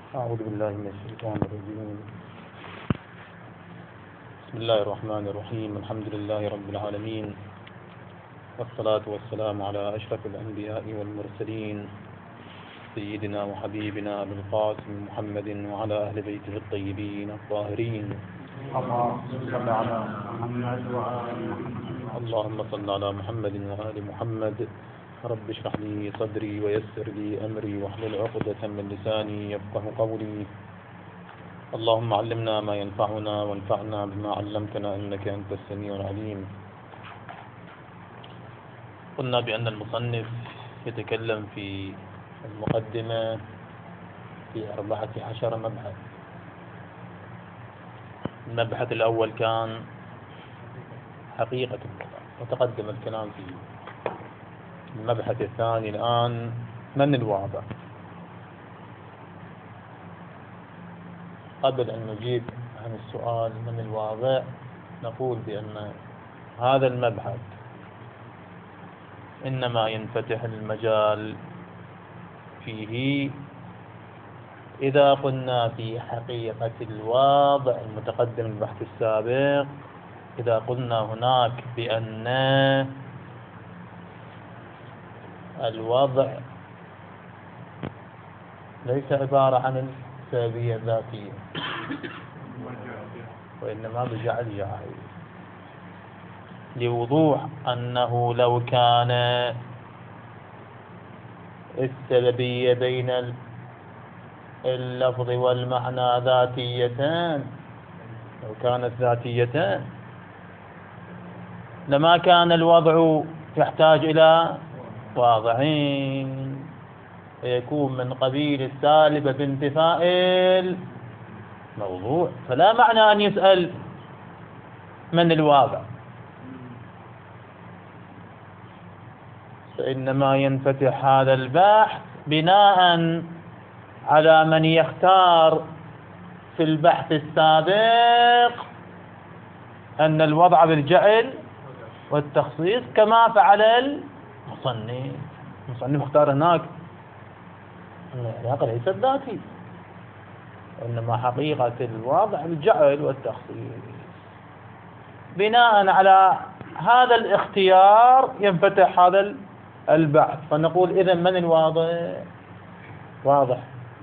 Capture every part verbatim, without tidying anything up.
أعوذ بالله من الشيطان الرجيم. بسم الله الرحمن الرحيم. الحمد لله رب العالمين، والصلاة والسلام على أشرف الأنبياء والمرسلين، سيدنا وحبيبنا أبي القاسم محمد وعلى أهل بيته الطيبين الطاهرين. اللهم صل على محمد وآل محمد. اللهم صل على محمد وآل محمد. رب اشرح لي صدري ويسر لي أمري واحلل عقدة من لساني يفقه قولي. اللهم علمنا ما ينفعنا وانفعنا بما علمتنا إنك أنت السميع العليم. قلنا بأن المصنف يتكلم في المقدمة في أربعة عشر مبحث. المبحث الأول كان حقيقة الوضع وتقدم الكلام فيه. المبحث الثاني الآن من الواضع. قبل أن نجيب عن السؤال من الواضع نقول بأن هذا المبحث إنما ينفتح المجال فيه إذا قلنا في حقيقة الواضع المتقدم البحث السابق، إذا قلنا هناك بأن الوضع ليس عبارة عن السببية الذاتية وإنما بجعل جاهز، لوضوح أنه لو كان السببية بين اللفظ والمعنى ذاتيتان، لو كانت ذاتيتان لما كان الوضع يحتاج إلى واضعين، فيكون من قبيل السالبة بانتفاء الموضوع. فلا معنى أن يسأل من الواضع، فإنما ينفتح هذا البحث بناء على من يختار في البحث السابق أن الوضع بالجعل والتخصيص كما فعل المصنف. المصنف اختار هناك أن العلاقة ليست ذاتي، وإنما حقيقة الوضع الجعل والتخصيص. بناء على هذا الاختيار ينفتح هذا البحث، فنقول إذن من الواضع؟ واضح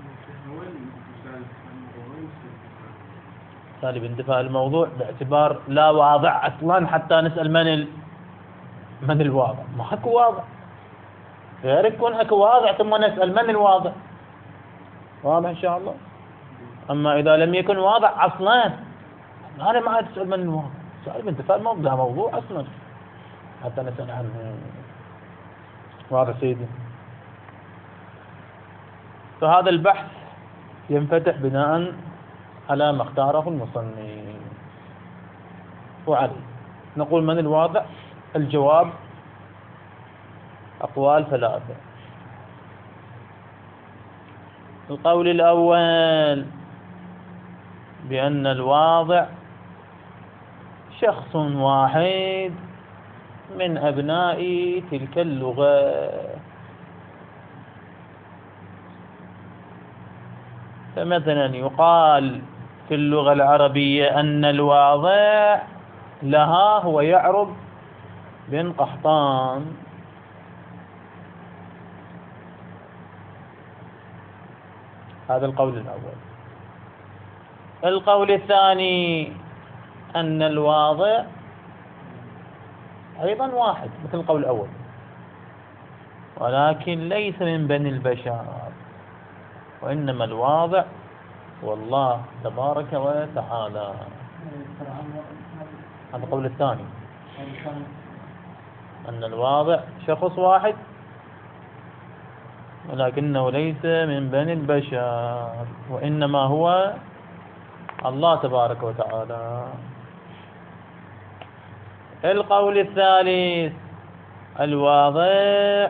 سالب انتفاء الموضوع باعتبار لا واضع أصلا حتى نسأل من ال... من الواضع. ما اكو واضع، غير يكون اكو واضع ثم نسأل من الواضع. واضح إن شاء الله. أما إذا لم يكن واضع أصلا أنا ما عاد تسأل من الواضع، سالب انتفاء الموضوع ده موضوع أصلا حتى نسأل عنه. واضح سيدي. فهذا البحث ينفتح بناء على ما اختاره المصنف. وعليه نقول من الواضع. الجواب أقوال ثلاثة. القول الأول بأن الواضع شخص واحد من أبناء تلك اللغة، فمثلا يقال في اللغة العربية أن الواضع لها هو يعرب بن قحطان. هذا القول الأول. القول الثاني أن الواضع أيضا واحد مثل القول الأول، ولكن ليس من بني البشر، وإنما الواضع هو الله تبارك وتعالى. هذا القول الثاني، أن الواضع شخص واحد ولكنه ليس من بني البشر، وإنما هو الله تبارك وتعالى. القول الثالث الواضع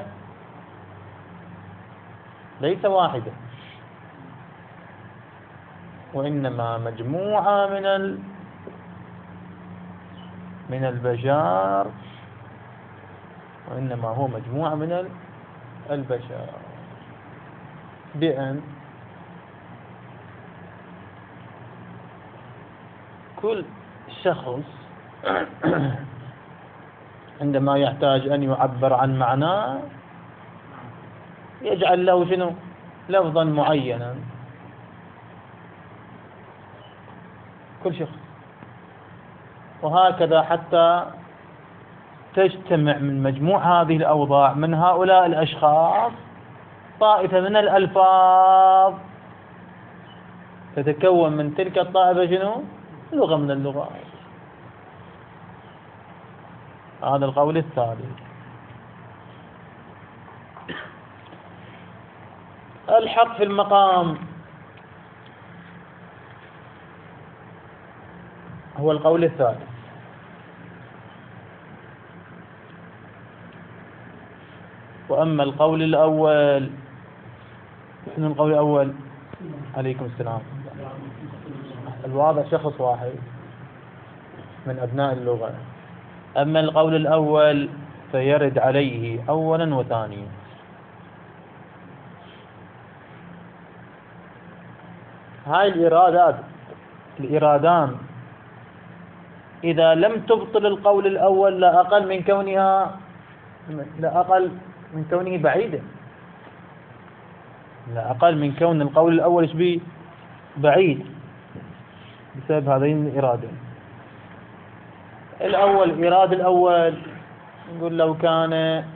ليس واحدا، وإنما مجموعة من ال من البشر، وإنما هو مجموعة من البشر، بأن كل شخص عندما يحتاج أن يعبر عن معناه يجعل له شنو لفظا معينا، كل شخص. وهكذا حتى تجتمع من مجموع هذه الأوضاع من هؤلاء الأشخاص طائفة من الألفاظ تتكون من تلك الطائفة شنو لغة من اللغات. هذا القول الثالث. الحق في المقام هو القول الثالث. وأما القول الأول، شنو القول الأول؟ عليكم السلام. الواضح شخص واحد من أبناء اللغة. أما القول الأول فيرد عليه أولا وثانيا. هاي الإرادات الإرادان إذا لم تبطل القول الأول لا أقل من كونها لا أقل من كونه بعيدا، لا أقل من كون القول الأول إيش بيه بعيد بسبب هذين الإرادين. الأول الإراد الأول نقول لو كان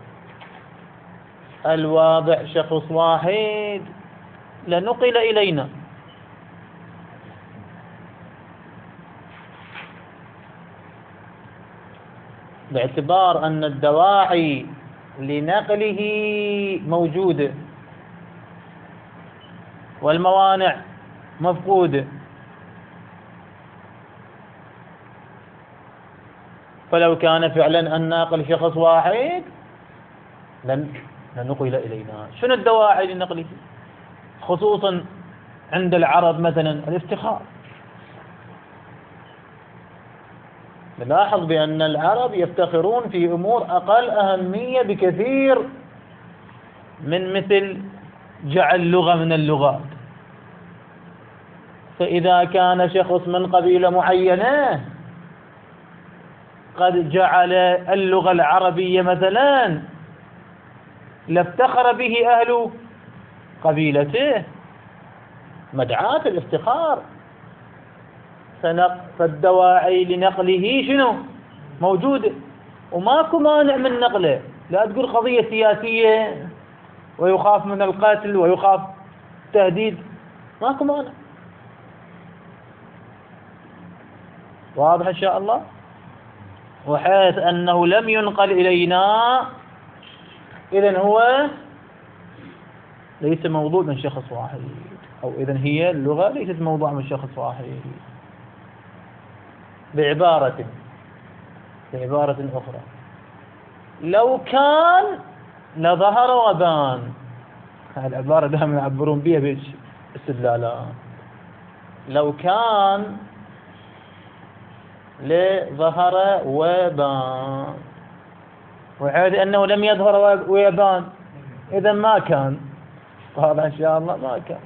الواضع شخص واحد لنقل إلينا، باعتبار أن الدواعي لنقله موجودة والموانع مفقودة، فلو كان فعلا الناقل شخص واحد لن نقل إلينا. شنو الدواعي لنقله؟ خصوصا عند العرب مثلا الافتخار. نلاحظ بأن العرب يفتخرون في أمور أقل أهمية بكثير من مثل جعل لغة من اللغات. فإذا كان شخص من قبيلة معينة قد جعل اللغة العربية مثلا لافتخر به أهل قبيلته، مدعاة الافتخار. فالدواعي لنقله شنو موجودة وماكو مانع من نقله. لا تقول قضية سياسية ويخاف من القتل ويخاف تهديد، ماكو مانع. واضح إن شاء الله. وحيث أنه لم ينقل إلينا إذن هو ليس موضوع من شخص واحد، أو إذن هي اللغة ليست موضوع من شخص واحد. بعبارة بعبارة أخرى، لو كان لظهر وبان. هذه العبارة دائما يعبرون بها باستدلالات. لو كان لظهر وبان، وحيث أنه لم يظهر ويبان إذا ما كان. هذا إن شاء الله ما كان.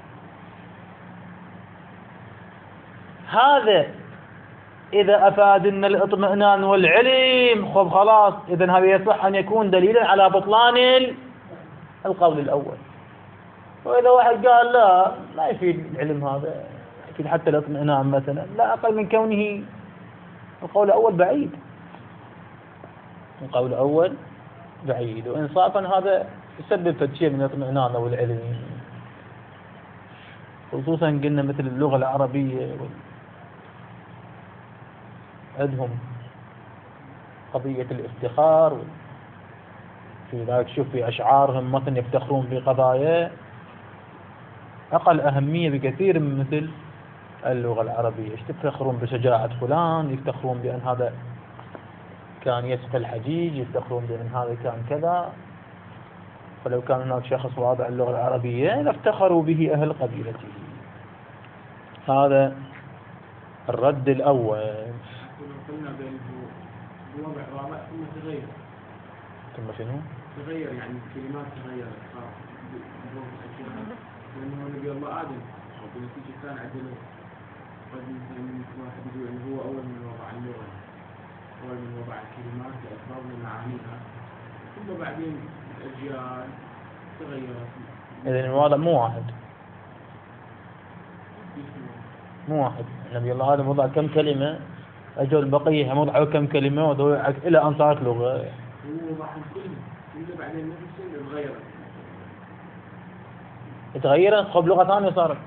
هذا إذا أفادنا الاطمئنان والعلم خب خلاص، إذن هذا يصح أن يكون دليلا على بطلان القول الأول. وإذا واحد قال لا ما يفيد العلم هذا، يفيد حتى الاطمئنان مثلا، لا أقل من كونه القول الأول بعيد. القول الأول بعيد، وإنصافا هذا يسبب شيء من الاطمئنان أو العلم، خصوصا قلنا مثل اللغة العربية عندهم قضية الافتخار. في ذلك شوف في أشعارهم مثلا يفتخرون بقضايا أقل أهمية بكثير من مثل اللغة العربية. يفتخرون بشجاعة فلان، يفتخرون بأن هذا كان يسقي الحجيج، يفتخرون بأن هذا كان كذا. فلو كان هناك شخص واضع اللغة العربية لافتخروا به أهل قبيلته. هذا الرد الأول. قلنا بأنه الوضع واضح ثم تغير. ثم شنو؟ تغير يعني الكلمات تغيرت، لأنه نبي الله آدم وبنتيجة كان عدله مثلا واحد يقول إن هو أول من وضع اللغة، أول من وضع الكلمات لأسباب من معانيها، ثم بعدين الأجيال تغيرت. إذن الوضع مو واحد، مو واحد. نبي الله آدم وضع كم كلمة، أجوا البقية هم وضعوا كم كلمة وضعوا إلى أن صارت لغة. هو وضع الكل، ثم بعدين نفس الشيء تغيرت. تغيرت خب لغة ثانية صارت.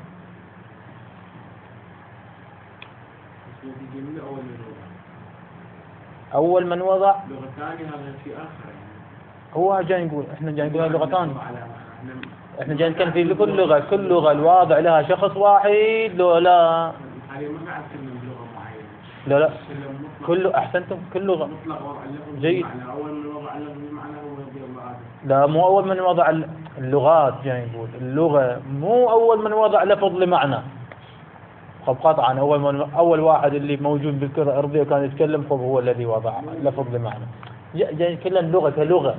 أول من وضع لغة ثانية هذا شيء آخر يعني. هو جاي نقول إحنا جاي نقول لغة ثانية. إحنا جاي نتكلم في كل لغة، كل لغة الواضع لها شخص واحد لو لا. حاليا ما قاعد أتكلم بلغة معينة. لا لا. كل أحسنتم كل لغة. مطلق وضع اللفظ جيد. بمعنى أول من وضع اللفظ بمعنى هو رضي الله عنه. لا مو أول من وضع اللغات، جاي نقول اللغة مو أول من وضع لفظ لمعنى. خب قطعا أول من أول واحد اللي موجود بالكرة الأرضية وكان يتكلم خب هو الذي وضع لفظ لمعنى. جاي نتكلم لغة كلغة،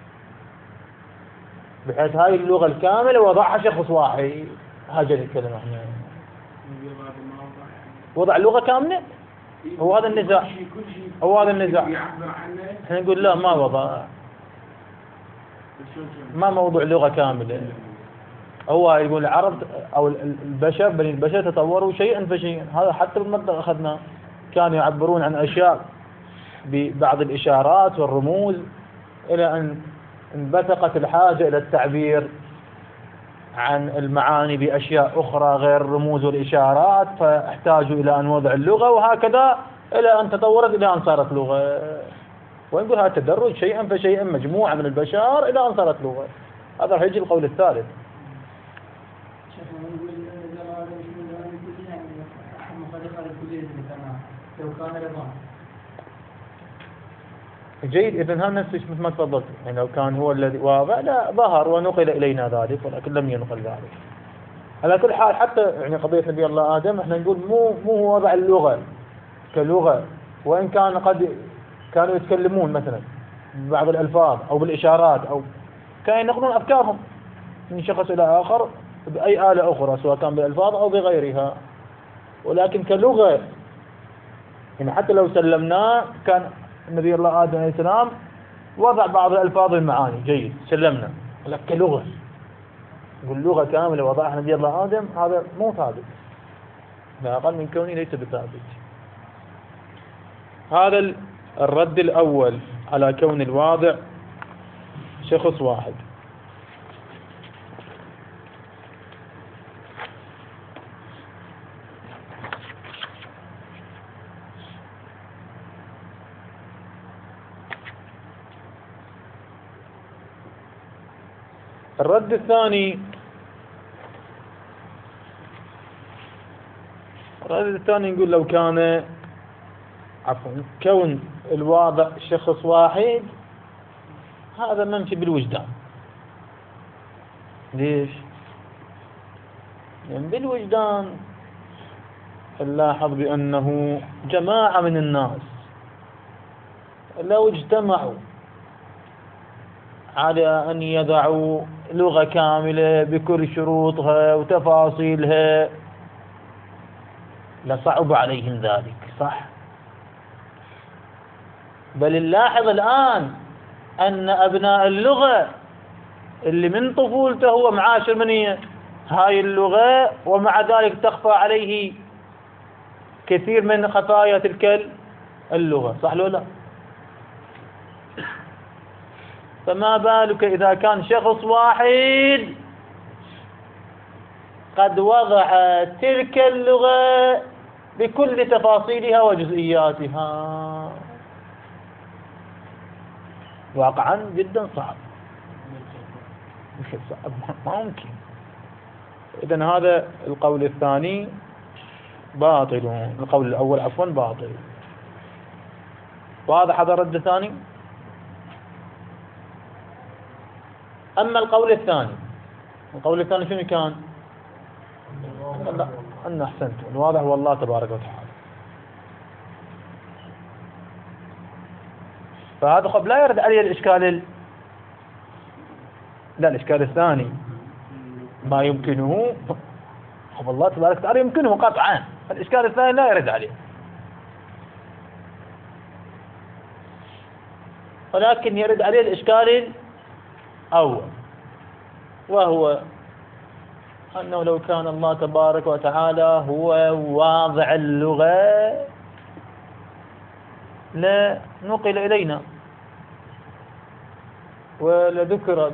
بحيث هاي اللغة الكاملة وضعها شخص واحد. هاجي نتكلم احنا وضع لغة كاملة. هو هذا النزاع، هو هذا النزاع. احنا نقول لا ما وضع، ما موضوع لغة كاملة. هو يقول العرب أو البشر بني البشر تطوروا شيئا فشيئا. هذا حتى بالمنطق أخذنا كانوا يعبرون عن أشياء ببعض الإشارات والرموز إلى أن انبثقت الحاجة إلى التعبير عن المعاني بأشياء أخرى غير الرموز والإشارات، فاحتاجوا إلى أن وضع اللغة، وهكذا إلى أن تطورت إلى أن صارت لغة. ونقول هذا تدرج شيئا فشيئا، مجموعة من البشر إلى أن صارت لغة. هذا راح يجي القول الثالث. جيد. إذن هذا نفس مثل ما تفضلت، يعني لو كان هو الذي واضع لا ظهر ونقل إلينا ذلك، ولكن لم ينقل ذلك. على كل حال حتى يعني قضية نبي الله آدم احنا نقول مو مو هو وضع اللغة كلغة، وإن كان قد كانوا يتكلمون مثلا ببعض الألفاظ أو بالإشارات أو كانوا ينقلون أفكارهم من شخص إلى آخر بأي آلة أخرى سواء كان بالألفاظ أو بغيرها، ولكن كلغة يعني حتى لو سلمناه كان النبي الله آدم عليه السلام وضع بعض الألفاظ المعاني. جيد سلمنا، لك كلغة يقول لغة كاملة وضعها نبي الله آدم، هذا مو ثابت، لا أقل من كونه ليس بثابت. هذا الرد الأول على كون الواضع شخص واحد. الرد الثاني الرد الثاني يقول لو كان عفوا كون الواضع شخص واحد هذا ممشي بالوجدان. ليش؟ يعني بالوجدان نلاحظ بأنه جماعة من الناس لو اجتمعوا على أن يضعوا لغة كاملة بكل شروطها وتفاصيلها لصعب عليهم ذلك، صح؟ بل نلاحظ الآن أن أبناء اللغة اللي من طفولته هو معاشر من هاي اللغة، ومع ذلك تخفى عليه كثير من خفايا تلك اللغة، صح لو لا؟ فما بالك إذا كان شخص واحد قد وضع تلك اللغة بكل تفاصيلها وجزئياتها. واقعا جدا صعب، صعب ما ممكن. إذن هذا القول الثاني باطل، القول الأول عفوا باطل. واضح هذا الرد الثاني؟ أما القول الثاني، القول الثاني شنو كان؟ لا أن أحسنت، الواضح هو الله تبارك وتعالى. فهذا خب لا يرد عليه الإشكال ال... لا الإشكال الثاني ما يمكنه خب الله تبارك وتعالى يمكنه قطعا، الإشكال الثاني لا يرد عليه، ولكن يرد عليه الإشكال الأول، وهو أنه لو كان الله تبارك وتعالى هو واضع اللغة لنقل إلينا ولذكر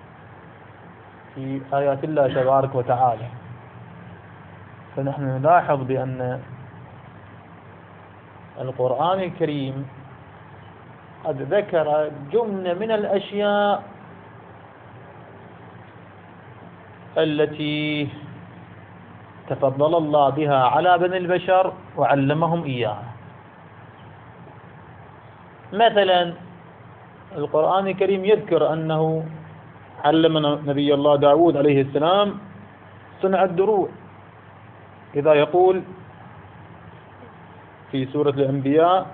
في آيات الله تبارك وتعالى. فنحن نلاحظ بأن القرآن الكريم قد ذكر جملة من الأشياء التي تفضل الله بها على بني البشر وعلمهم إياها. مثلا القرآن الكريم يذكر أنه علم نبي الله داود عليه السلام صنع الدروع، إذا يقول في سورة الأنبياء: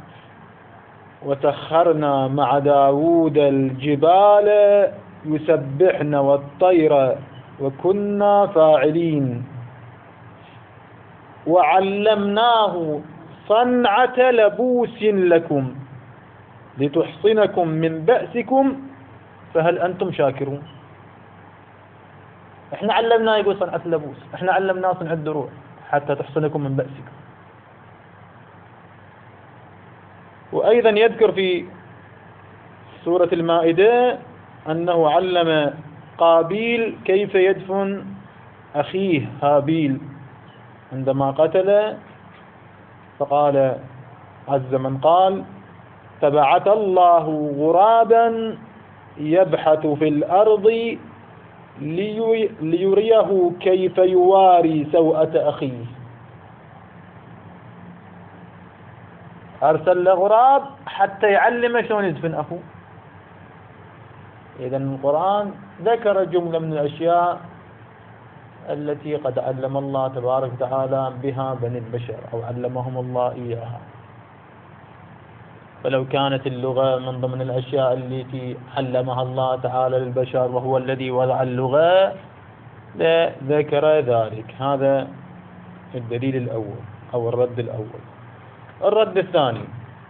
وسخرنا مع داود الجبال يسبحن والطير وكنا فاعلين وعلمناه صنعة لبوس لكم لتحصنكم من بأسكم فهل أنتم شاكرون. احنا علمناه يقول صنعة اللبوس، احنا علمناه صنع الدروع حتى تحصنكم من بأسكم. وأيضا يذكر في سورة المائدة أنه علم قابيل كيف يدفن أخيه هابيل عندما قتل، فقال عز من قال: فبعث الله غرابا يبحث في الأرض ليريه كيف يواري سوءة أخيه. أرسل غراب حتى يعلم شلون يدفن أخوه. إذن القرآن ذكر جملة من الأشياء التي قد علم الله تبارك وتعالى بها بني البشر أو علمهم الله إياها. فلو كانت اللغة من ضمن الأشياء التي علمها الله تعالى للبشر وهو الذي وضع اللغة لذكر ذلك. هذا الدليل الأول أو الرد الأول. الرد الثاني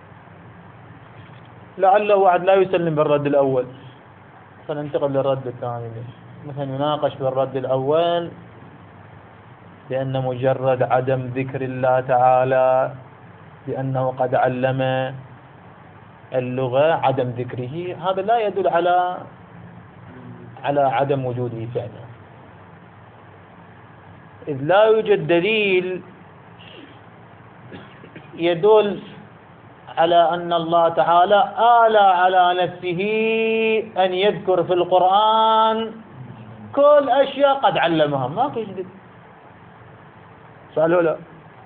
لعله واحد لا يسلم بالرد الأول، فننتقل للرد الثاني. مثلا يناقش بالرد الأول بأن مجرد عدم ذكر الله تعالى بأنه قد علم اللغة عدم ذكره، هذا لا يدل على على عدم وجوده فعلا، إذ لا يوجد دليل يدل على أن الله تعالى آلى على نفسه أن يذكر في القرآن كل أشياء قد علمها. ما في جديد. سألوا لا.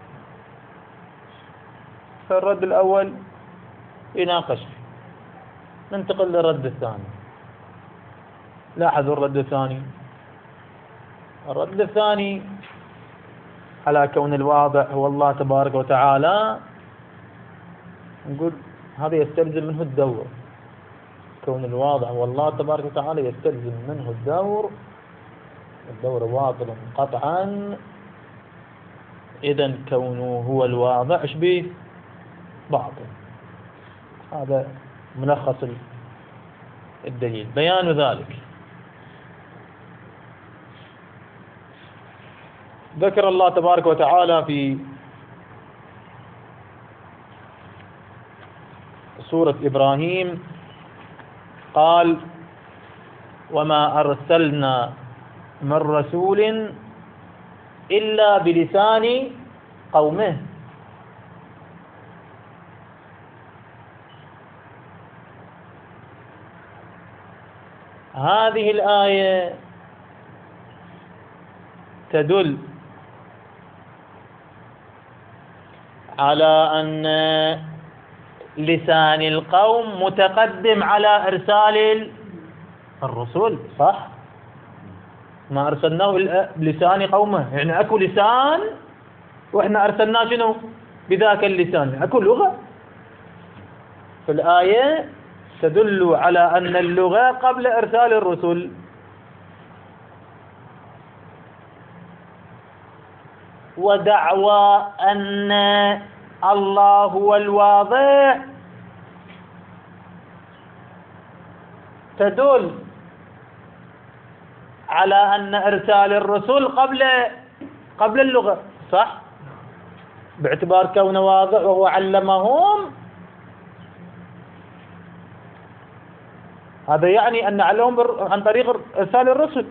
فالرد الأول يناقش. ننتقل للرد الثاني. لاحظوا الرد الثاني. الرد الثاني على كون الواضع هو الله تبارك وتعالى، نقول هذا يستلزم منه الدور. كون الواضع هو الله تبارك وتعالى يستلزم منه الدور، الدور باطل قطعا. إذن كونه هو الواضع ايش به؟ باطل. هذا ملخص الدليل. بيان ذلك ذكر الله تبارك وتعالى في سورة إبراهيم قال: وما أرسلنا من رسول إلا بلسان قومه. هذه الآية تدل على أن لسان القوم متقدم على إرسال الرسل، صح؟ ما أرسلناه بلسان قومه، يعني أكو لسان وإحنا أرسلناه شنو؟ بذاك اللسان، أكو لغة. فالآية تدل على أن اللغة قبل إرسال الرسل. ودعوى أن الله هو الواضع تدل على أن إرسال الرسل قبل قبل اللغة، صح؟ باعتبار كونه واضع وهو علمهم، هذا يعني أن علمهم عن طريق إرسال الرسل،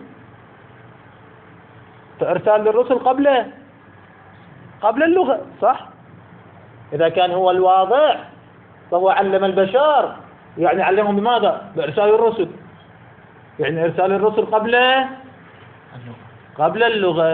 فإرسال الرسل قبل قبل اللغة، صح؟ إذا كان هو الواضع فهو علم البشر، يعني علمهم بماذا؟ بإرسال الرسل، يعني إرسال الرسل قبل قبل اللغة،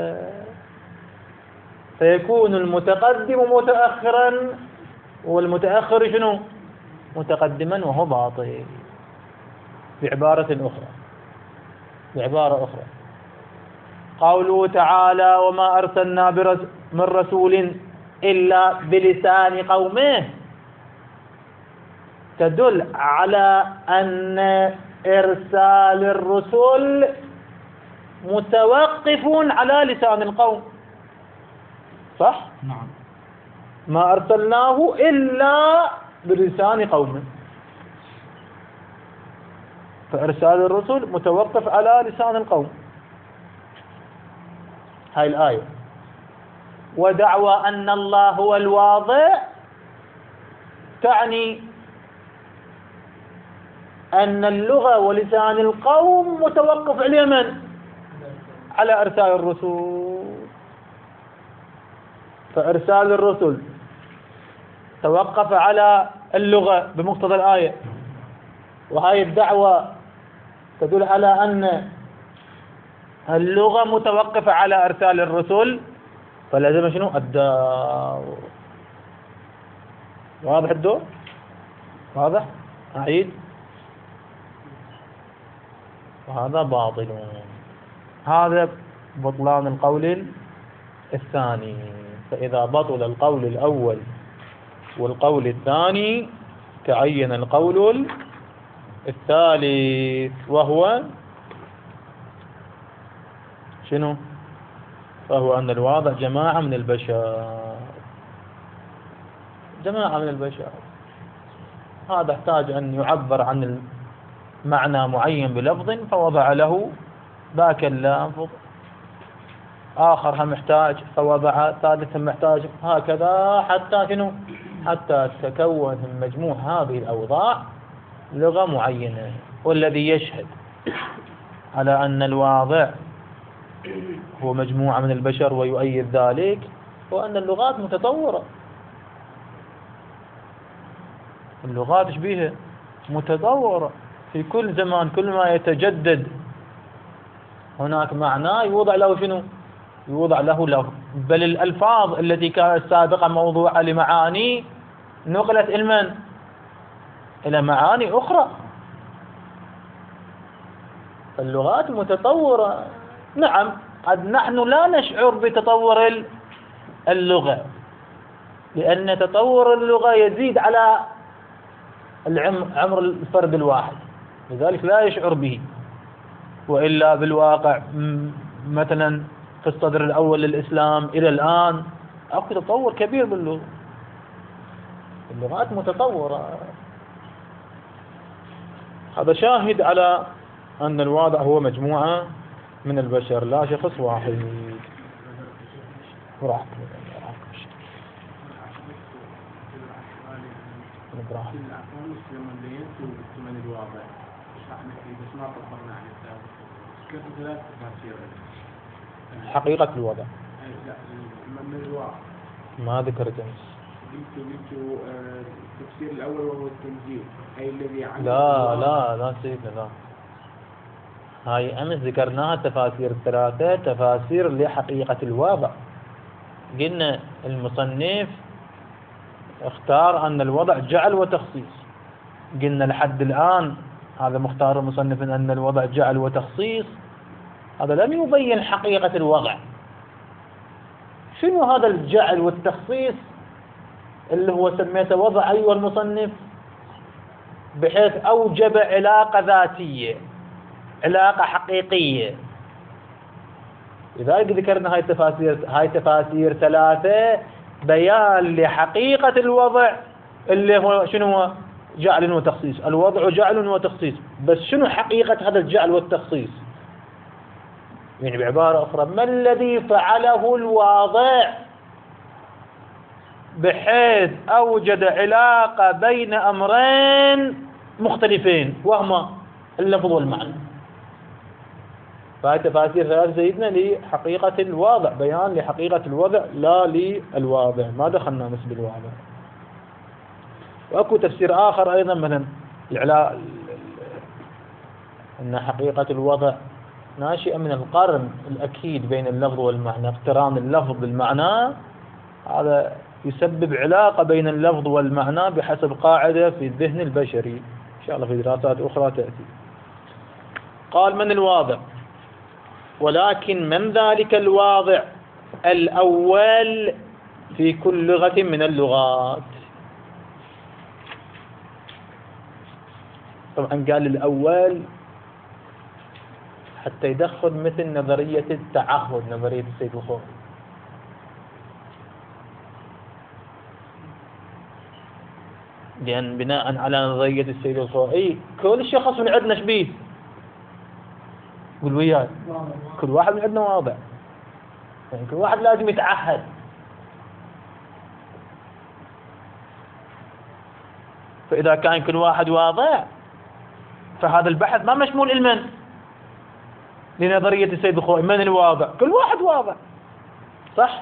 فيكون المتقدم متأخرا والمتأخر شنو؟ متقدما، وهو باطل. بعبارة أخرى بعبارة أخرى قوله تعالى وما أرسلنا من رسول إلا بلسان قومه تدل على أن إرسال الرسل متوقف على لسان القوم، صح؟ نعم. ما أرسلناه إلا بلسان قومه، فإرسال الرسل متوقف على لسان القوم. هاي الآية. ودعوى أن الله هو الواضع تعني أن اللغة ولسان القوم متوقف على من؟ على إرسال الرسل، فإرسال الرسل توقف على اللغة بمقتضى الآية، وهذه الدعوة تدل على أن اللغة متوقفة على إرسال الرسل، فلازم شنو؟ الدور. واضح الدور؟ واضح؟ أعيد. وهذا باطل. هذا بطلان القول الثاني. فإذا بطل القول الأول والقول الثاني تعين القول الثالث، وهو شنو؟ فهو أن الواضع جماعة من البشر، جماعة من البشر. هذا يحتاج أن يعبر عن معنى معين بلفظ فوضع له ذاك اللفظ، آخر هم محتاج فوضع، ثالث هم محتاج، هكذا حتى شنو؟ حتى تكون من مجموع هذه الأوضاع لغة معينة. والذي يشهد على أن الواضع هو مجموعة من البشر ويؤيد ذلك هو أن اللغات متطورة. اللغات ايش بيها؟ متطورة في كل زمان، كل ما يتجدد هناك معناه يوضع له شنو؟ يوضع له لفظ. بل الألفاظ التي كانت سابقا موضوعة لمعاني نقلت إلى من؟ إلى معاني أخرى. اللغات متطورة. نعم، قد نحن لا نشعر بتطور اللغة، لأن تطور اللغة يزيد على عمر الفرد الواحد، لذلك لا يشعر به. وإلا بالواقع مثلا في الصدر الأول للإسلام إلى الآن أكو تطور كبير باللغة. اللغات متطورة. هذا شاهد على أن الواضع هو مجموعة من البشر لا شخص واحد. براحتك براحتك. حقيقة الوضع من الواقع ما ذكرت أمس. قلت قلت التفسير الأول وهو التنزيل، أي الذي لا لا لا سيدنا لا. هاي أمس ذكرناها تفاسير الثلاثة، تفاسير لحقيقة الوضع. قلنا المصنف اختار أن الوضع جعل وتخصيص. قلنا لحد الآن هذا مختار المصنف أن الوضع جعل وتخصيص، هذا لم يبين حقيقة الوضع. شنو هذا الجعل والتخصيص اللي هو سميته وضع أيها المصنف؟ بحيث أوجب علاقة ذاتية، علاقة حقيقية لذلك ذكرنا هاي التفاسير، هاي تفاسير ثلاثة بيان لحقيقة الوضع اللي هو شنو هو؟ جعل وتخصيص. الوضع جعل وتخصيص، بس شنو حقيقة هذا الجعل والتخصيص؟ يعني بعبارة أخرى، ما الذي فعله الواضع بحيث أوجد علاقة بين أمرين مختلفين وهما اللفظ والمعنى؟ فهذه تفاسير ثلاث سيدنا لحقيقة الواضع، بيان لحقيقة الوضع لا للواضع، ما دخلنا نسب الواضع. وأكو تفسير آخر أيضا مثلا العلاء أن حقيقة الوضع ناشئة من القرن الأكيد بين اللفظ والمعنى، اقتران اللفظ بالمعنى، هذا يسبب علاقة بين اللفظ والمعنى بحسب قاعدة في الذهن البشري، إن شاء الله في دراسات أخرى تأتي. قال من الواضع، ولكن من ذلك الواضع الأول في كل لغة من اللغات. طبعا قال الأول حتى يدخل مثل نظرية التعهد، نظرية السيد الخوئي. لأن بناء على نظرية السيد الخوئي كل شخص من عندنا شبيه، قول وياي، كل واحد من عندنا واضع، يعني كل واحد لازم يتعهد. فإذا كان كل واحد واضع فهذا البحث ما مشمول المن لنظرية السيد الخوئي، من الواضع؟ كل واحد واضع، صح؟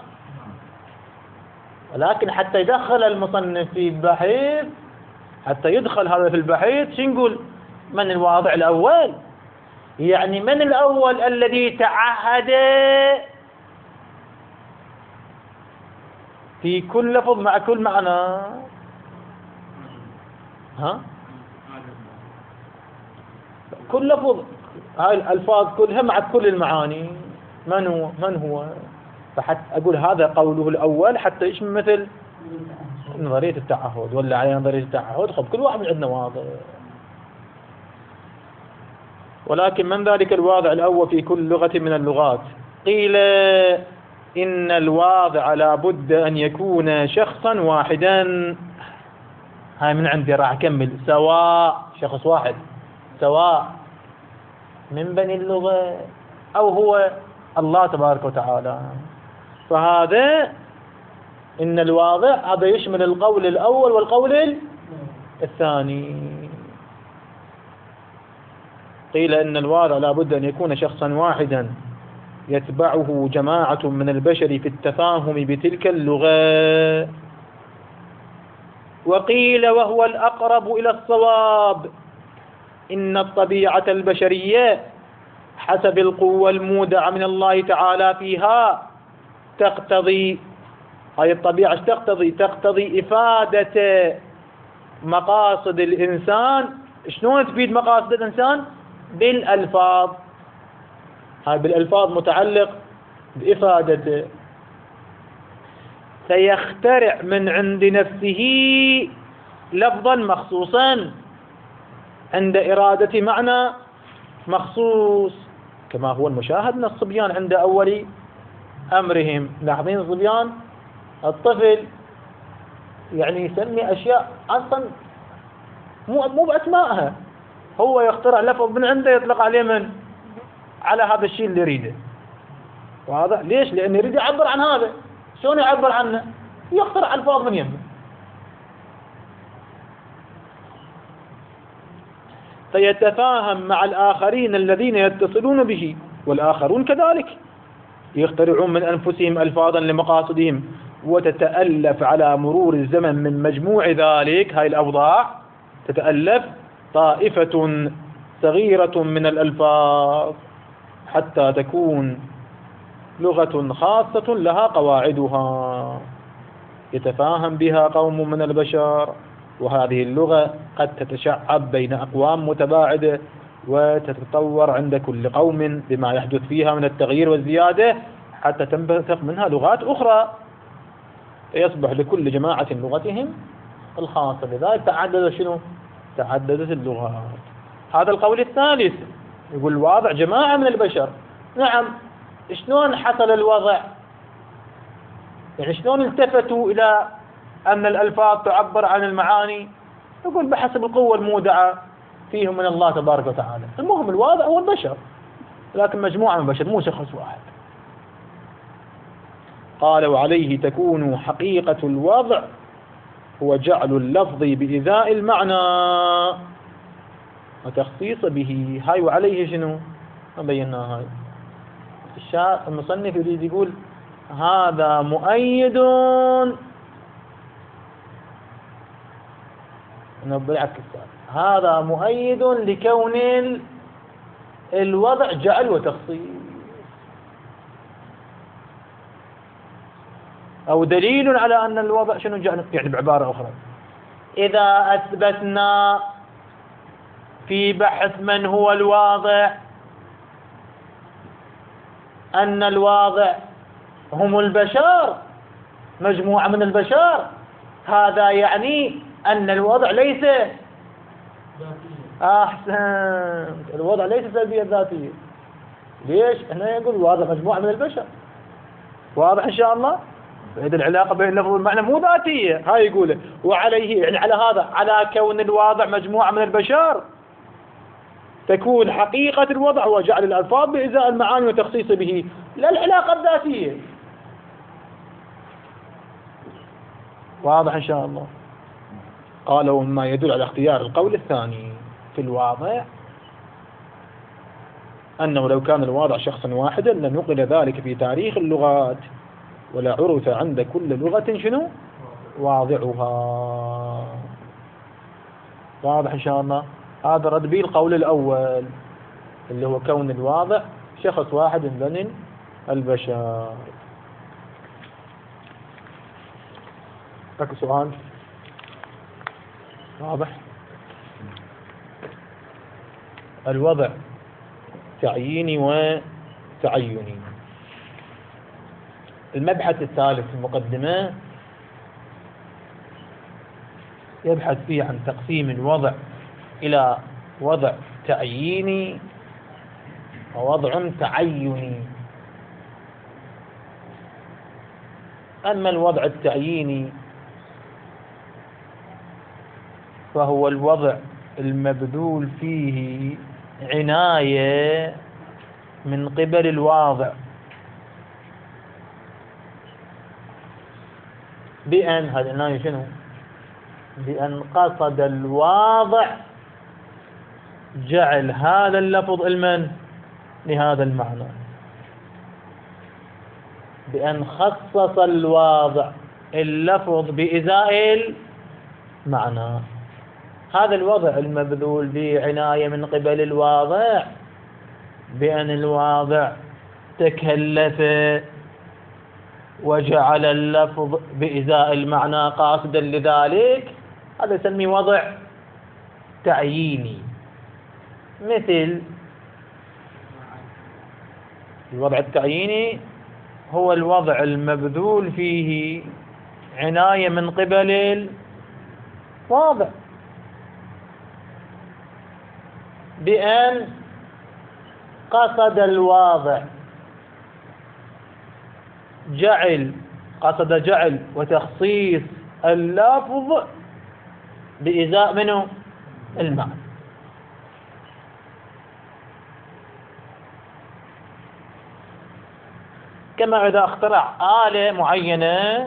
ولكن حتى يدخل المصنف في البحث، حتى يدخل هذا في البحث، شو نقول؟ من الواضع الأول؟ يعني من الأول الذي تعهد في كل لفظ مع كل معنى؟ ها؟ كل لفظ، هاي الألفاظ كلها مع كل المعاني، من هو؟ من هو؟ فحتى أقول هذا قوله الأول حتى يشمل مثل نظرية التعهد، ولا على نظرية التعهد، خب كل واحد من عندنا واضع. ولكن من ذلك الواضع الأول في كل لغة من اللغات؟ قيل إن الواضع لا بد أن يكون شخصا واحدا. هاي من عندي راح أكمل، سواء شخص واحد، سواء من بني اللغة أو هو الله تبارك وتعالى. فهذا إن الواضع هذا يشمل القول الأول والقول الثاني. قيل إن الواضع لا بد أن يكون شخصا واحدا يتبعه جماعة من البشر في التفاهم بتلك اللغة. وقيل وهو الأقرب إلى الصواب إن الطبيعة البشرية حسب القوة المودعة من الله تعالى فيها تقتضي، هذه الطبيعة تقتضي تقتضي إفادة مقاصد الإنسان. شلون تفيد مقاصد الإنسان؟ بالألفاظ. هاي بالألفاظ متعلق بإفادته. سيخترع من عند نفسه لفظا مخصوصا عند إرادة معنى مخصوص، كما هو المشاهد من الصبيان عند أول أمرهم. لاحظين الصبيان، الطفل يعني يسمي أشياء أصلا مو مو بأسمائها، هو يخترع لفظ من عنده يطلق عليه من على هذا الشيء اللي يريده. واضح؟ ليش؟ لأنه يريد يعبر عن هذا. شلون يعبر عنه؟ يخترع ألفاظ من يمه. فيتفاهم مع الآخرين الذين يتصلون به، والآخرون كذلك يخترعون من أنفسهم ألفاظا لمقاصدهم، وتتألف على مرور الزمن من مجموع ذلك، هاي الأوضاع تتألف طائفة صغيرة من الألفاظ حتى تكون لغة خاصة لها قواعدها يتفاهم بها قوم من البشر. وهذه اللغة قد تتشعب بين أقوام متباعدة وتتطور عند كل قوم بما يحدث فيها من التغيير والزيادة حتى تنبثق منها لغات أخرى، فيصبح لكل جماعة لغتهم الخاصة. لذلك تعدد شنو؟ تعددت اللغات. هذا القول الثالث، يقول الواضع جماعة من البشر. نعم، شلون حصل الوضع؟ يعني شلون التفتوا إلى أن الألفاظ تعبر عن المعاني؟ يقول بحسب القوة المودعة فيهم من الله تبارك وتعالى. المهم الواضع هو البشر، لكن مجموعة من البشر مو شخص واحد. قال وعليه تكون حقيقة الوضع هو جعل اللفظ بإزاء المعنى وتخصيص به. هاي وعليه شنو؟ ما بيناها هاي. الشاعر المصنف يريد يقول هذا مؤيد، بالعكس هذا مؤيد لكون الوضع جعل وتخصيص، أو دليل على أن الوضع شنو جعل. يعني بعبارة أخرى، إذا أثبتنا في بحث من هو الواضع أن الواضع هم البشر، مجموعة من البشر، هذا يعني أن الوضع ليس أحسن الوضع ليس سلبية ذاتية. ليش؟ هنا يقول الواضع مجموعة من البشر، واضح إن شاء الله؟ فإذا العلاقة بين اللفظ والمعنى مو ذاتية. هاي يقوله وعليه، يعني على هذا، على كون الواضع مجموعة من البشر تكون حقيقة الوضع هو جعل الألفاظ بإزاء المعاني وتخصيص به، لا العلاقة الذاتية. واضح إن شاء الله؟ قال ومما يدل على اختيار القول الثاني في الواضع أنه لو كان الواضع شخصا واحدا لنقل ذلك في تاريخ اللغات ولا عرف عند كل لغة شنو واضعها. واضح إن شاء الله؟ هذا رد به القول الأول اللي هو كون الواضع شخص واحد من البشر. أكو سؤال واضح؟ الوضع تعييني وتعيني. المبحث الثالث في المقدمة يبحث فيه عن تقسيم الوضع إلى وضع تعييني ووضع تعيني. أما الوضع التعييني فهو الوضع المبذول فيه عناية من قبل الواضع بأن هذا العناية شنو؟ بأن قصد الواضع جعل هذا اللفظ المن لهذا المعنى، بأن خصص الواضع اللفظ بإزاء المعنى. هذا الوضع المبذول بعناية من قبل الواضع بأن الواضع تكلف وجعل اللفظ بإزاء المعنى قاصدا لذلك، هذا يسميه وضع تعييني. مثل الوضع التعييني هو الوضع المبذول فيه عناية من قبل الواضع بأن قصد الواضع جعل قصد جعل وتخصيص اللفظ بإزاء منه المعنى. كما إذا اخترع آلة معينة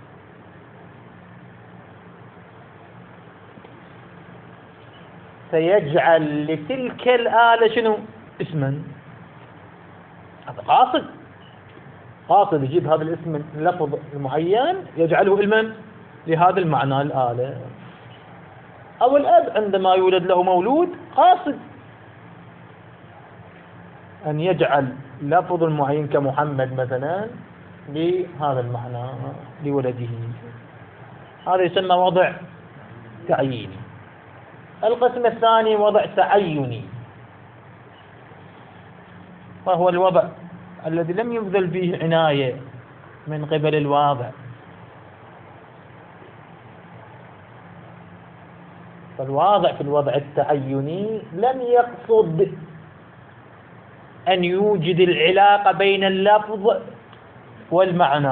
سيجعل لتلك الآلة شنو اسما، هذا قاصد قاصد يجيب هذا الاسم اللفظ المعين يجعله علما لهذا المعنى الآلة. أو الأب عندما يولد له مولود قاصد أن يجعل لفظ معين كمحمد مثلا لهذا المعنى لولده، هذا يسمى وضع تعييني. القسم الثاني وضع تعيني، وهو الوضع الذي لم يبذل فيه عناية من قبل الواضع، فالواضع في الوضع التعيني لم يقصد أن يوجد العلاقة بين اللفظ والمعنى،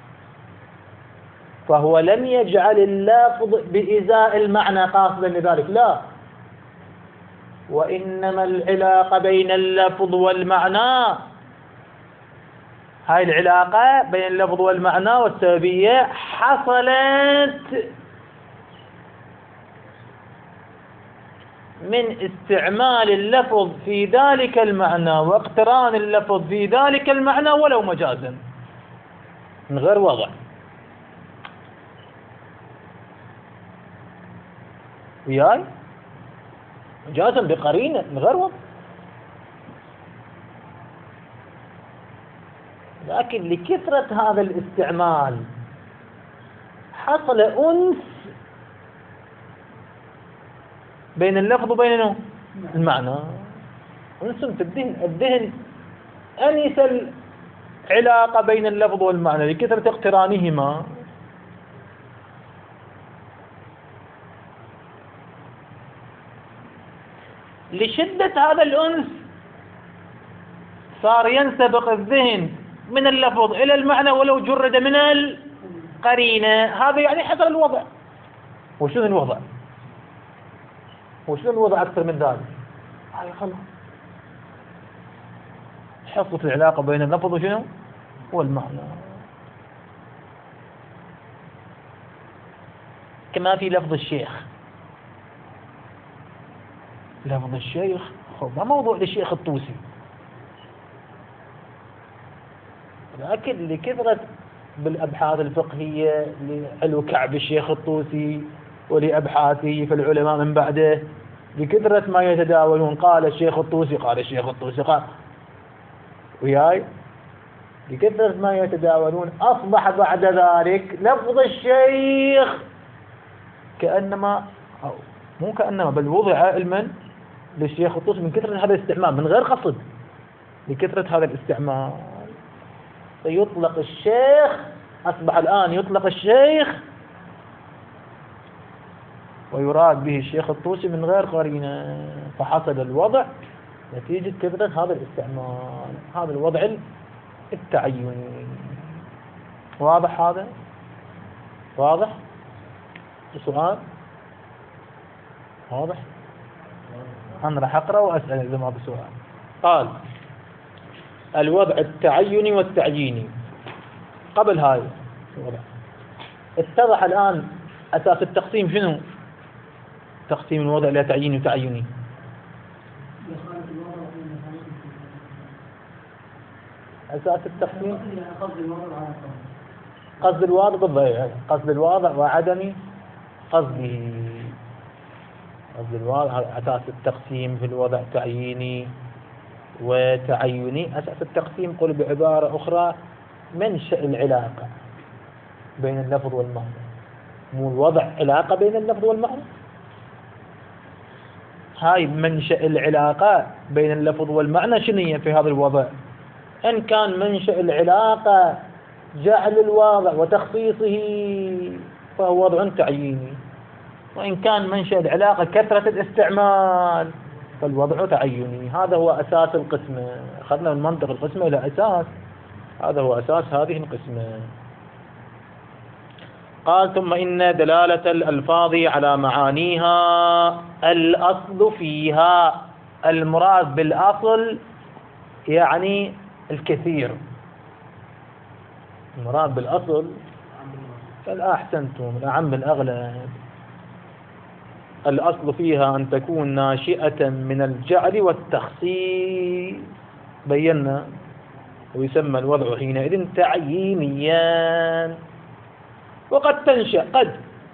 فهو لم يجعل اللفظ بإزاء المعنى قاصدا لذلك، لا، وإنما العلاقة بين اللفظ والمعنى، هاي العلاقة بين اللفظ والمعنى والسببية حصلت من استعمال اللفظ في ذلك المعنى واقتران اللفظ في ذلك المعنى ولو مجازا، من غير وضع. وياي مجازا بقرينة من غير وضع، لكن لكثرة هذا الاستعمال حصل أنس بين اللفظ وبين المعنى، أنس في الذهن، الذهن أنس العلاقة بين اللفظ والمعنى لكثرة اقترانهما. لشدة هذا الأنس صار ينسبق الذهن من اللفظ إلى المعنى ولو جرد من القرينة، هذا يعني حصل الوضع. وشنو الوضع؟ وشنو الوضع أكثر من ذلك؟ هاي خلاص حصلت العلاقة بين اللفظ وشنو؟ والمعنى. كما في لفظ الشيخ، لفظ الشيخ ما موضوع للشيخ الطوسي، لكن لكثرة بالأبحاث الفقهية لعلو كعب الشيخ الطوسي ولأبحاثه في العلماء من بعده، لكثرة ما يتداولون قال الشيخ الطوسي قال الشيخ الطوسي قال وياي، لكثرة ما يتداولون أصبح بعد ذلك لفظ الشيخ كأنما، أو مو كأنما، بل وضع علما للشيخ الطوسي من كثرة هذا الاستعمال من غير قصد، لكثرة هذا الاستعمال فيطلق الشيخ، أصبح الآن يطلق الشيخ ويراد به الشيخ الطوسي من غير قرينة، فحصل الوضع نتيجة كثرة هذا الاستعمال، هذا الوضع التعيني. واضح هذا؟ واضح؟ سؤال؟ واضح؟ أنا راح أقرأ وأسأل إذا ما بسؤال. قال الوضع التعيني والتعييني. قبل هاي الوضع اتضح الآن أساس التقسيم شنو؟ تقسيم الوضع إلى تعييني وتعيني. أساس التقسيم قصد الواضع بالضبط، قصد الواضع وعدم قصده. قصد الواضع أساس التقسيم في الوضع تعييني وتعيني. أساس التقسيم قل بعبارة أخرى منشأ العلاقة بين اللفظ والمعنى، مو الوضع علاقة بين اللفظ والمعنى. هاي منشأ العلاقة بين اللفظ والمعنى شنو هي في هذا الوضع؟ إن كان منشأ العلاقة جعل الواضع وتخصيصه فهو وضع تعييني، وإن كان منشأ العلاقة كثرة الاستعمال فالوضع تعيني. هذا هو أساس القسمة. أخذنا من منطق القسمة إلى أساس، هذا هو أساس هذه القسمة. قال ثم إن دلالة الألفاظ على معانيها الأصل فيها. المراد بالأصل يعني الكثير، المراد بالأصل فالأحسنتم الأعم الأغلب. الأصل فيها أن تكون ناشئة من الجعل والتخصيص، بينا، ويسمى الوضع حينئذ تعيينيا. وقد تنشأ قد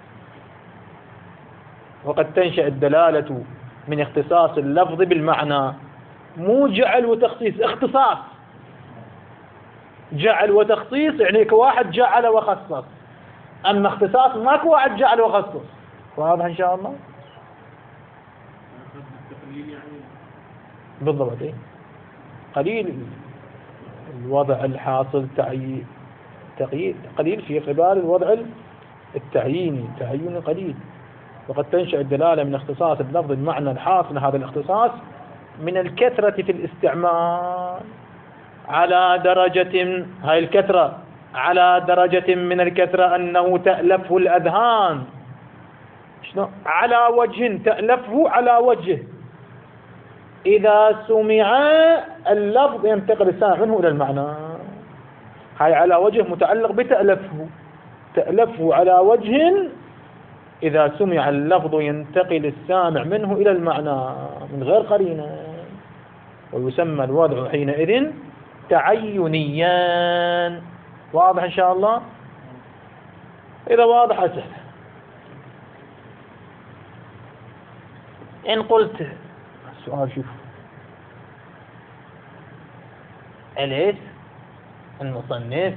وقد تنشأ الدلالة من اختصاص اللفظ بالمعنى، مو جعل وتخصيص، اختصاص. جعل وتخصيص يعني كواحد جعل وخصص، أما اختصاص ماكو واحد جعل وخصص. واضح إن شاء الله؟ بالضبط. إيه؟ قليل الوضع الحاصل تعيين تقييد، قليل في قبال الوضع التعييني، تعيين قليل. وقد تنشأ الدلالة من اختصاص اللفظ المعنى الحاصل. هذا الاختصاص من الكثرة في الاستعمال على درجة، هاي الكثرة على درجة من الكثرة أنه تألفه الأذهان. شنو؟ على وجه تألفه على وجه إذا سمع اللفظ ينتقل السامع منه إلى المعنى. هاي على وجه متعلق بتألفه، تألفه على وجه إذا سمع اللفظ ينتقل السامع منه إلى المعنى من غير قرينة، ويسمى الوضع حينئذ تعينيا. واضح إن شاء الله؟ إذا واضح أسهل. إن قلت السؤال شوف، أليس المصنف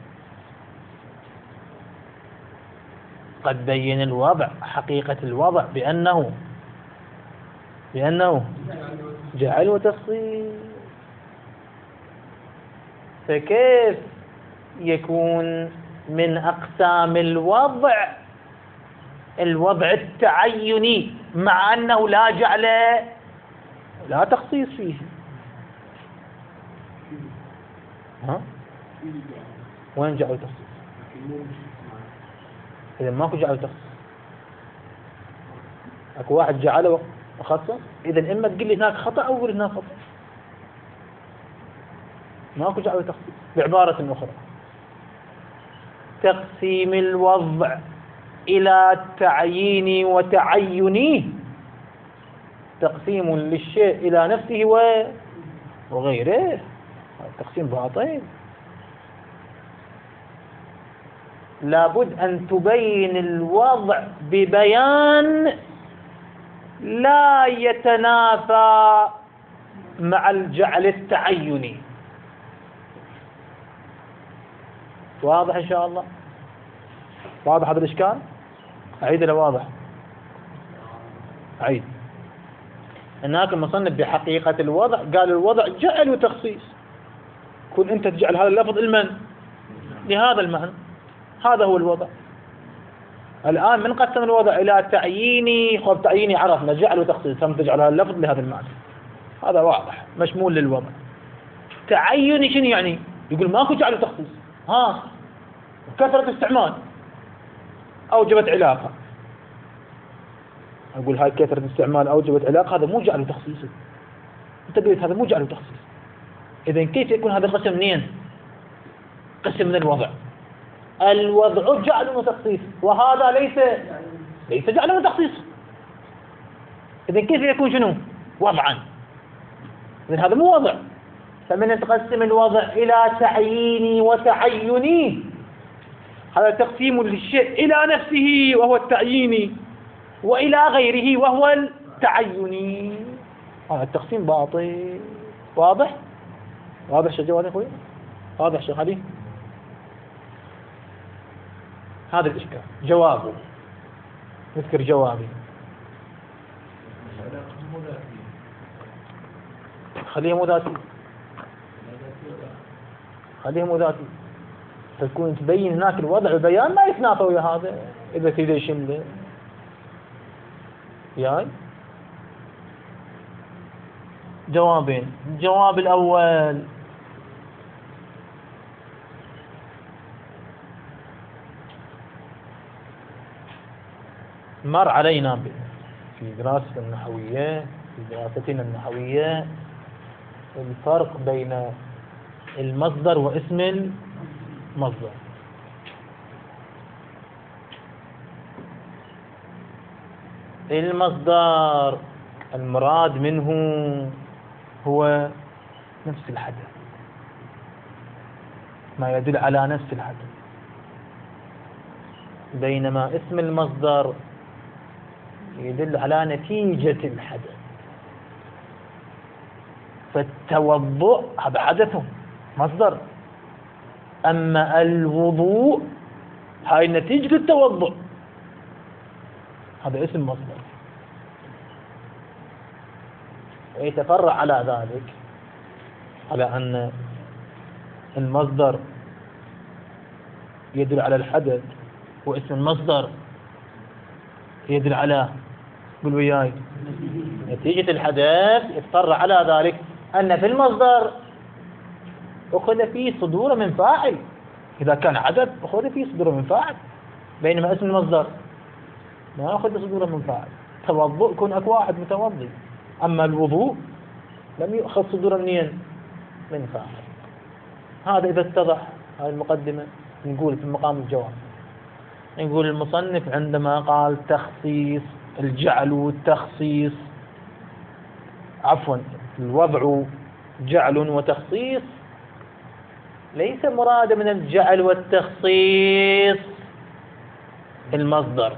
قد بين الوضع، حقيقة الوضع بأنه بأنه جعل وتخصيص، فكيف يكون من أقسام الوضع الوضع التعيني مع أنه لا جعل لا تخصيص فيه؟ ها؟ وين جعل تخصيص؟ إذا ماكو جعل تخصيص، اكو واحد جعله وخصص، إذا إما تقول لي هناك خطأ أو تقول هناك خطأ. ماكو جعل تخصيص. بعبارة أخرى، تقسيم الوضع إلى تعيين وتعيني تقسيم للشيء إلى نفسه وغيره، تقسيم باطل. لابد أن تبين الوضع ببيان لا يتنافى مع الجعل التعيني. واضح إن شاء الله؟ واضح هذا الإشكال؟ أعيد له واضح؟ أعيد. هناك المصنف بحقيقة الوضع قال الوضع جعل وتخصيص، كن أنت تجعل هذا اللفظ المن لهذا المعنى، هذا هو الوضع. الآن من قسم الوضع إلى تعييني، خب تعييني عرفنا جعل وتخصيص، ثم تجعل هذا اللفظ لهذا المعنى، هذا واضح مشمول للوضع. تعيني شنو يعني؟ يقول ماكو جعل وتخصيص، ها كثرة استعمال أوجبت علاقة. أقول هاي كثرة استعمال أوجبت علاقة، هذا مو جعل وتخصيص. أنت قلت هذا مو جعل وتخصيص، إذن كيف يكون هذا القسم منين؟ قسم من الوضع. الوضع جعل وتخصيص وهذا ليس ليس جعل وتخصيص، إذن كيف يكون شنو؟ وضعا. إذن هذا مو وضع. فمن تقسم الوضع إلى تعييني وتعيني، هذا تقسيم للشيء إلى نفسه وهو التعييني، وإلى غيره وهو التعيني. هذا التقسيم باطل. واضح؟ واضح شيخ جواد يا أخوي؟ واضح شيخ علي؟ هذا الإشكال. جوابه، نذكر جوابي. خليه مو ذاتي، خليه مو ذاتي، تكون تبين هناك الوضع والبيان ما يتنافى ويا هذا. إذا تريد يشمله ياي جوابين. الجواب الأول، مر علينا في دراسة النحوية، في دراستنا النحوية، الفرق بين المصدر واسم المصدر. المصدر المراد منه هو نفس الحدث، ما يدل على نفس الحدث، بينما اسم المصدر يدل على نتيجة الحدث. فالتوضؤ هذا حدث مصدر، أما الوضوء هاي نتيجة التوضؤ، هذا اسم مصدر. ويتفرع على ذلك على أن المصدر يدل على الحدث، واسم المصدر يدل على، قل وياي، نتيجة الحدث اضطر على ذلك أن في المصدر أخذ فيه صدور من فاعل. إذا كان عدد أخذ فيه صدور من فاعل، بينما اسم المصدر ما أخذ صدور من فاعل. توضؤ كن أكو واحد متوضي، أما الوضوء لم يؤخذ صدورا منين؟ من فاعل. هذا إذا اتضح هذه المقدمة. نقول في مقام الجواب، نقول المصنف عندما قال تخصيص الجعل والتخصيص، عفوا الوضع جعل وتخصيص، ليس مراد من الجعل والتخصيص المصدر.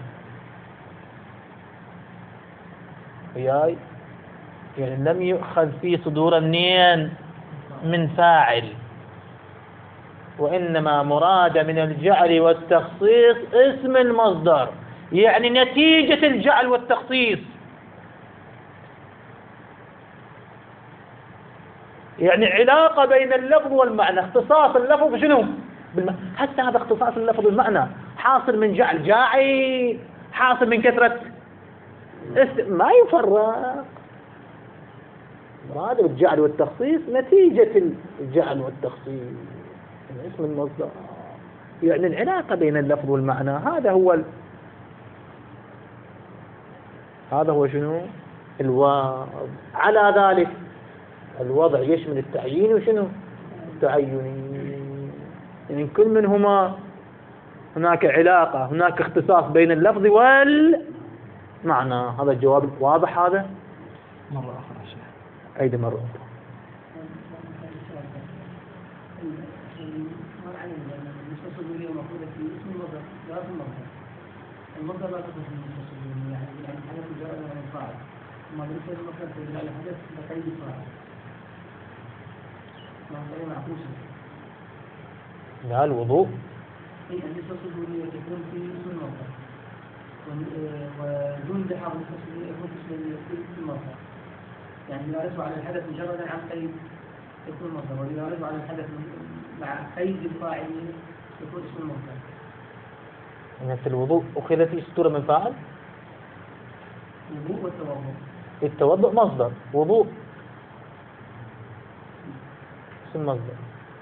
وياي يعني لم يؤخذ فيه صدورا منين؟ من فاعل، وإنما مراد من الجعل والتخصيص اسم المصدر، يعني نتيجة الجعل والتخصيص، يعني علاقة بين اللفظ والمعنى، اختصاص اللفظ شنو؟ بالم... حتى هذا اختصاص اللفظ والمعنى حاصل من جعل جاعي، حاصل من كثرة است... ما يفرق. مراد الجعل والتخصيص نتيجة الجعل والتخصيص اسم المصدر، يعني العلاقة بين اللفظ والمعنى. هذا هو ال... هذا هو شنو؟ الوضع. على ذلك الوضع يشمل التعيين وشنو؟ التعيني، يعني كل منهما هناك علاقة، هناك اختصاص بين اللفظ والمعنى. هذا الجواب واضح. هذا مرة أخرى شيء أيضا مرة أخرى. المصدر لا تخص من المتصلين، يعني يعني حدث جاء من الفاعل، ما درس المصدر تدل على حدث بقيد الفاعل. ما هي معكوسة. لا الوضوء. أي أن التصلية تكون في اسم المصدر، ودون ذهاب التصلية يكون في اسم المصدر. يعني لا يرجع على الحدث مجردا عن قيد يكون المصدر، وإذا رجع على الحدث مع قيد الفاعل يكون اسم المصدر. يعني في الوضوء أخذ فيه صدور من فاعل. الوضوء والتوضؤ. التوضؤ مصدر، وضوء اسم مصدر.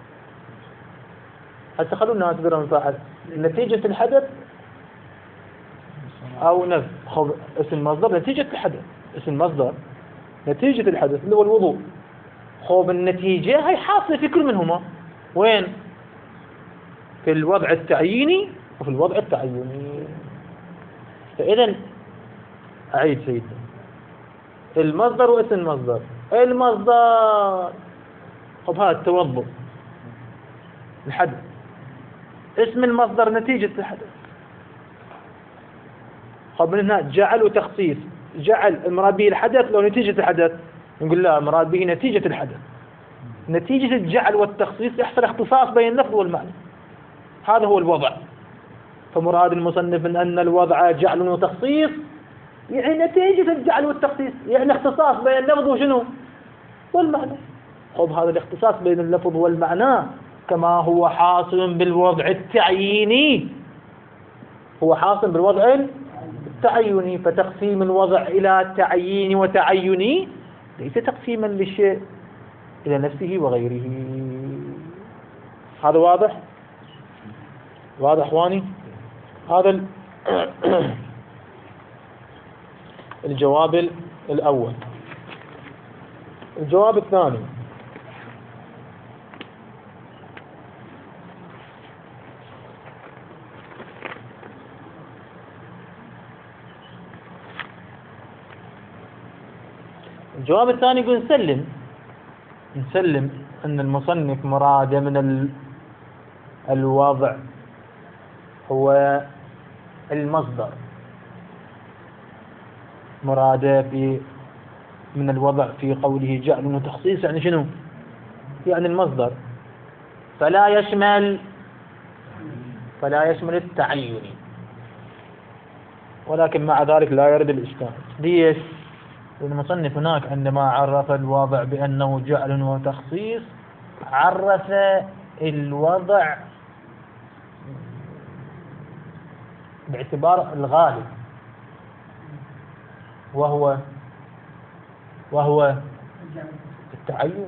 هسه خلونا صدور من فاعل نتيجة الحدث أو نفس. خذ اسم المصدر نتيجة الحدث، اسم المصدر نتيجة الحدث اللي هو الوضوء. خذ النتيجة هي حاصلة في كل منهما. وين؟ في الوضع التعييني وفي الوضع التعيني. فإذا أعيد سيدنا، المصدر واسم المصدر. المصدر طب هذا التوضؤ الحدث، اسم المصدر نتيجة الحدث. طب من هنا جعل وتخصيص، جعل المراد به الحدث لو نتيجة الحدث؟ نقول لا، المراد به نتيجة الحدث. نتيجة الجعل والتخصيص يحصل اختصاص بين اللفظ والمعنى. هذا هو الوضع. فمراد المصنف من أن الوضع جعل وتخصيص، يعني نتيجة الجعل والتخصيص، يعني اختصاص بين اللفظ وشنو؟ والمعنى. خذ هذا الاختصاص بين اللفظ والمعنى كما هو حاصل بالوضع التعييني، هو حاصل بالوضع التعيني. فتقسيم الوضع إلى تعيين وتعيني ليس تقسيما للشيء إلى نفسه وغيره. هذا واضح؟ واضح اخواني؟ هذا ال... الجواب الأول. الجواب الثاني، الجواب الثاني يقول نسلم نسلم أن المصنف مراد من ال... الوضع هو المصدر. مراد في من الوضع في قوله جعل وتخصيص يعني شنو؟ يعني المصدر، فلا يشمل فلا يشمل التعين. ولكن مع ذلك لا يرد الإشكال. ليش؟ المصنف هناك عندما عرف الوضع بأنه جعل وتخصيص عرف الوضع باعتبار الغالب، وهو وهو التعين.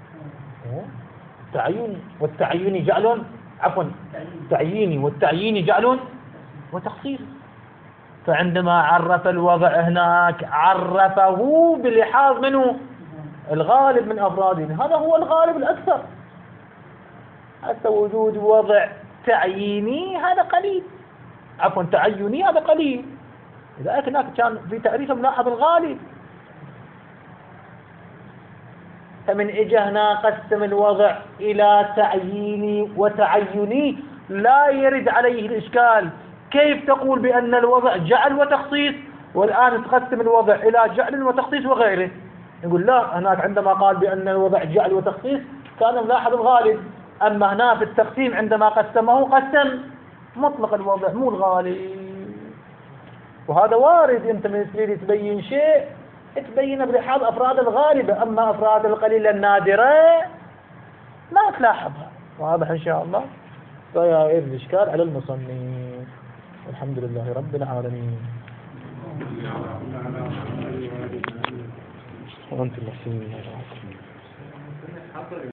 التعين والتعيين جعل، عفوا التعيين والتعيين جعل وتخصيص. فعندما عرف الوضع هناك عرفه بلحاظ منه الغالب من أفراده، هذا هو الغالب الأكثر. حتى وجود وضع تعييني هذا قليل، عفوا تعيني هذا قليل. لذلك هناك كان في تعريف ملاحظ الغالب. فمن اجى هنا قسم الوضع إلى تعييني وتعيني لا يرد عليه الإشكال. كيف تقول بأن الوضع جعل وتخصيص والآن تقسم الوضع إلى جعل وتخصيص وغيره؟ يقول لا، هناك عندما قال بأن الوضع جعل وتخصيص كان ملاحظ الغالب، أما هنا في التقسيم عندما قسمه قسم مطلق الوضع مو الغالب. وهذا وارد، أنت من تريد تبين شيء تبين بلحاظ أفراد الغالبة، أما أفراد القليلة النادرة ما تلاحظها. واضح إن شاء الله؟ فيعيد الإشكال على المصنف. الحمد لله رب العالمين. وأنتم محسنين.